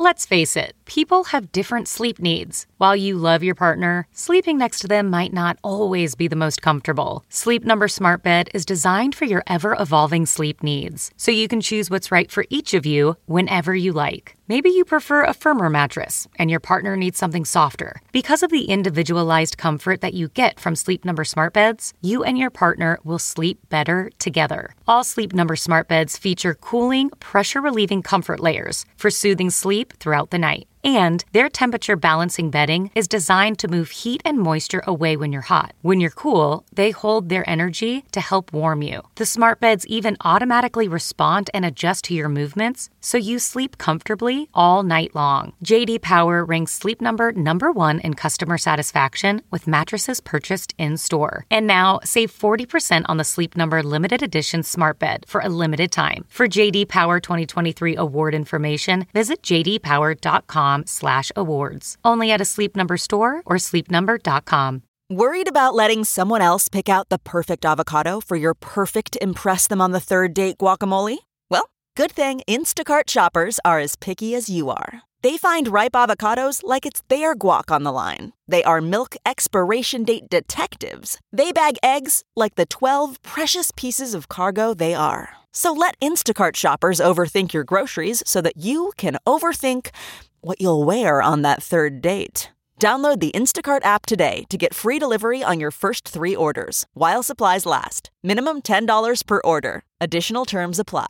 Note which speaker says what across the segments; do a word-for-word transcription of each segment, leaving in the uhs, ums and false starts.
Speaker 1: Let's face it, people have different sleep needs. While you love your partner, sleeping next to them might not always be the most comfortable. Sleep Number Smart Bed is designed for your ever-evolving sleep needs, so you can choose what's right for each of you whenever you like. Maybe you prefer a firmer mattress, and your partner needs something softer. Because of the individualized comfort that you get from Sleep Number Smart Beds, you and your partner will sleep better together. All Sleep Number Smart Beds feature cooling, pressure-relieving comfort layers for soothing sleep throughout the night. And their temperature balancing bedding is designed to move heat and moisture away when you're hot. When you're cool, they hold their energy to help warm you. The smart beds even automatically respond and adjust to your movements, so you sleep comfortably all night long. J D Power ranks Sleep Number number one in customer satisfaction with mattresses purchased in-store. And now, save forty percent on the Sleep Number limited edition smart bed for a limited time. For J D Power twenty twenty-three award information, visit j d power dot com slash awards. Only at a Sleep Number store or sleep number dot com.
Speaker 2: Worried about letting someone else pick out the perfect avocado for your perfect impress them on the third date guacamole? Well, good thing Instacart shoppers are as picky as you are. They find ripe avocados like it's their guac on the line. They are milk expiration date detectives. They bag eggs like the twelve precious pieces of cargo they are. So let Instacart shoppers overthink your groceries so that you can overthink what you'll wear on that third date. Download the Instacart app today to get free delivery on your first three orders, while supplies last. Minimum ten dollars per order. Additional terms apply.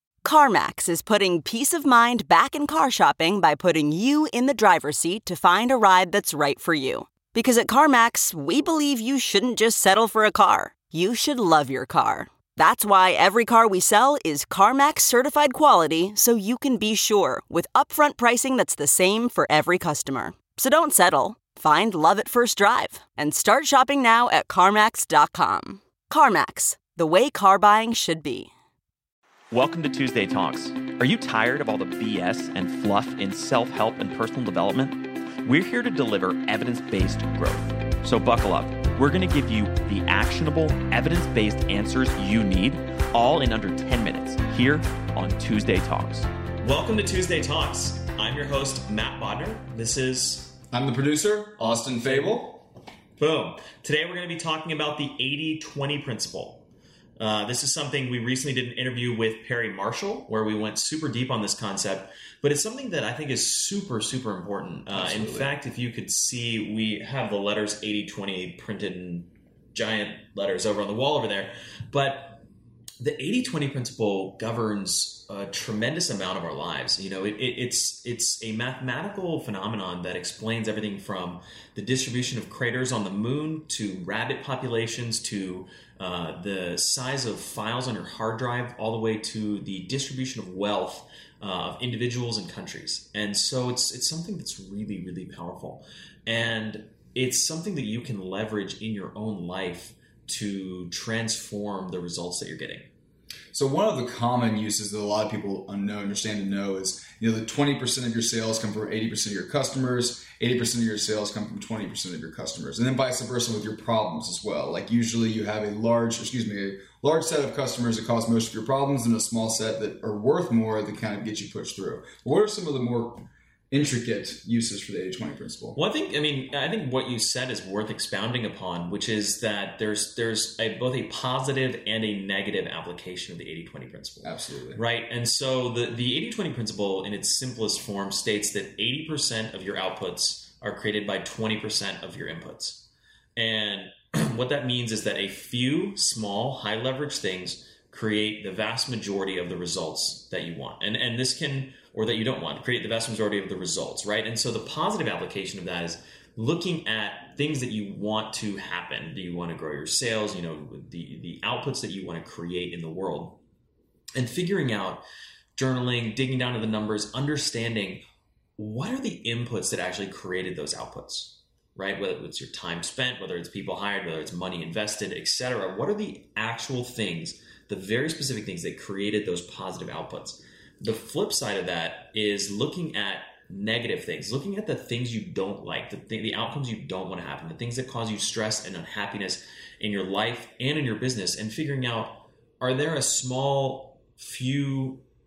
Speaker 2: CarMax is putting peace of mind back in car shopping by putting you in the driver's seat to find a ride that's right for you. Because at CarMax, we believe you shouldn't just settle for a car. You should love your car. That's why every car we sell is CarMax certified quality, so you can be sure with upfront pricing that's the same for every customer. So don't settle. Find love at first drive and start shopping now at CarMax dot com. CarMax, the way car buying should be.
Speaker 3: Welcome to Tuesday Talks. Are you tired of all the B S and fluff in self-help and personal development? We're here to deliver evidence-based growth. So buckle up. We're going to give you the actionable, evidence-based answers you need, all in under ten minutes, here on Tuesday Talks.
Speaker 4: Welcome to Tuesday Talks. I'm your host, Matt Bodner. This is...
Speaker 5: I'm the producer, Austin Fable.
Speaker 4: Boom. Today we're going to be talking about the eighty twenty principle. Uh, this is something we recently did an interview with Perry Marshall, where we went super deep on this concept, but it's something that I think is super, super important. Uh, in fact, if you could see, we have the letters eighty twenty printed in giant letters over on the wall over there, but the eighty twenty principle governs a tremendous amount of our lives. You know, it, it, it's it's a mathematical phenomenon that explains everything from the distribution of craters on the moon to rabbit populations to uh, the size of files on your hard drive, all the way to the distribution of wealth uh, of individuals and countries. And so it's it's something that's really, really powerful. And it's something that you can leverage in your own life to transform the results that you're getting.
Speaker 5: So one of the common uses that a lot of people know, understand and know is, you know, that twenty percent of your sales come from eighty percent of your customers, eighty percent of your sales come from twenty percent of your customers, and then vice versa with your problems as well. Like usually you have a large, excuse me, a large set of customers that cause most of your problems and a small set that are worth more that kind of get you pushed through. What are some of the more intricate uses for the eighty twenty principle?
Speaker 4: Well, I think, I mean, I think what you said is worth expounding upon, which is that there's there's a, both a positive and a negative application of the eighty twenty principle.
Speaker 5: Absolutely.
Speaker 4: Right. And so the, the eighty twenty principle in its simplest form states that eighty percent of your outputs are created by twenty percent of your inputs. And what that means is that a few small, high leverage things create the vast majority of the results that you want. And and this can, or that you don't want, create the vast majority of the results, right? And so the positive application of that is looking at things that you want to happen. Do you want to grow your sales? You know, the, the outputs that you want to create in the world. And figuring out, journaling, digging down to the numbers, understanding what are the inputs that actually created those outputs, right? Whether it's your time spent, whether it's people hired, whether it's money invested, et cetera. What are the actual things, the very specific things that created those positive outputs? The flip side of that is looking at negative things, looking at the things you don't like, the th- the outcomes you don't want to happen, the things that cause you stress and unhappiness in your life and in your business, and figuring out, are there a small few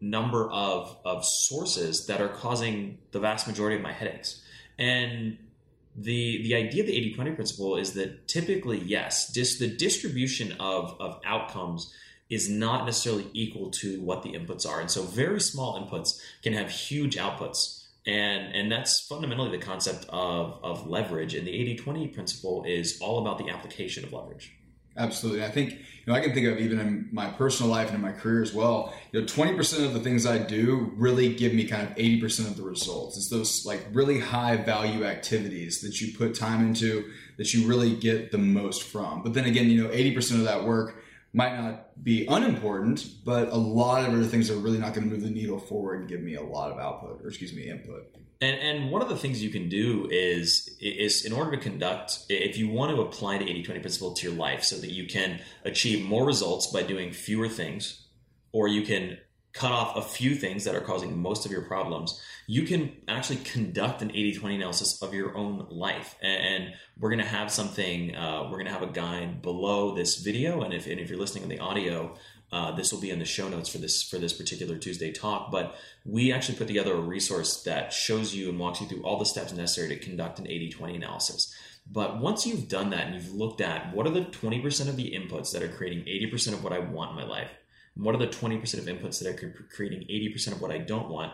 Speaker 4: number of, of sources that are causing the vast majority of my headaches. And the the idea of the eighty twenty principle is that typically, yes, just the distribution of, of outcomes is not necessarily equal to what the inputs are. And so very small inputs can have huge outputs. And and that's fundamentally the concept of, of leverage. And the eighty twenty principle is all about the application of leverage.
Speaker 5: Absolutely. I think, you know, I can think of even in my personal life and in my career as well, you know, twenty percent of the things I do really give me kind of eighty percent of the results. It's those like really high value activities that you put time into that you really get the most from. But then again, you know, eighty percent of that work might not be unimportant, but a lot of other things are really not going to move the needle forward and give me a lot of output, or excuse me, input.
Speaker 4: And and one of the things you can do is, is in order to conduct, if you want to apply the eighty twenty principle to your life so that you can achieve more results by doing fewer things, or you can cut off a few things that are causing most of your problems, you can actually conduct an eighty twenty analysis of your own life. And we're going to have something, uh, we're going to have a guide below this video. And if, and if you're listening on the audio, Uh, this will be in the show notes for this for this particular Tuesday talk, but we actually put together a resource that shows you and walks you through all the steps necessary to conduct an eighty twenty analysis. But once you've done that and you've looked at what are the twenty percent of the inputs that are creating eighty percent of what I want in my life, and what are the twenty percent of inputs that are creating eighty percent of what I don't want,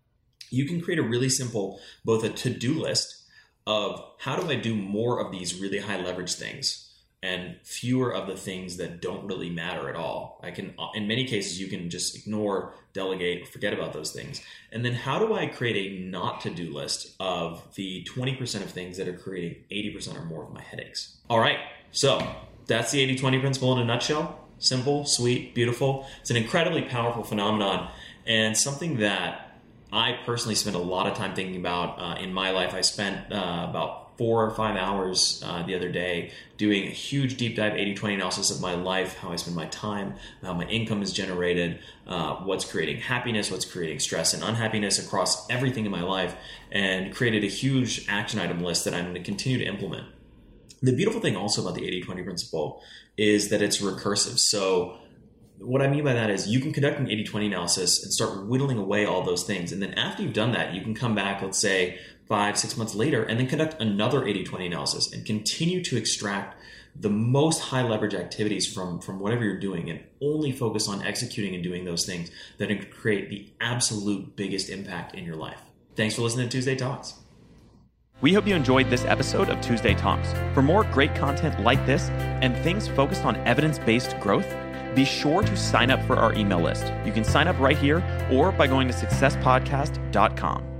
Speaker 4: you can create a really simple, both a to-do list of how do I do more of these really high leverage things and fewer of the things that don't really matter at all. I can, in many cases, you can just ignore, delegate, or forget about those things. And then how do I create a not to-do list of the twenty percent of things that are creating eighty percent or more of my headaches? All right, so that's the eighty twenty principle in a nutshell. Simple, sweet, beautiful. It's an incredibly powerful phenomenon and something that I personally spend a lot of time thinking about uh, in my life. I spent uh, about four or five hours uh, the other day doing a huge deep dive eighty twenty analysis of my life, how I spend my time, how my income is generated, uh, what's creating happiness, what's creating stress and unhappiness across everything in my life, and created a huge action item list that I'm going to continue to implement. The beautiful thing also about the eighty twenty principle is that it's recursive. So what I mean by that is you can conduct an eighty twenty analysis and start whittling away all those things. And then after you've done that, you can come back, let's say, five, six months later, and then conduct another eighty twenty analysis and continue to extract the most high leverage activities from, from whatever you're doing and only focus on executing and doing those things that can create the absolute biggest impact in your life. Thanks for listening to Tuesday Talks.
Speaker 3: We hope you enjoyed this episode of Tuesday Talks. For more great content like this and things focused on evidence-based growth, be sure to sign up for our email list. You can sign up right here or by going to success podcast dot com.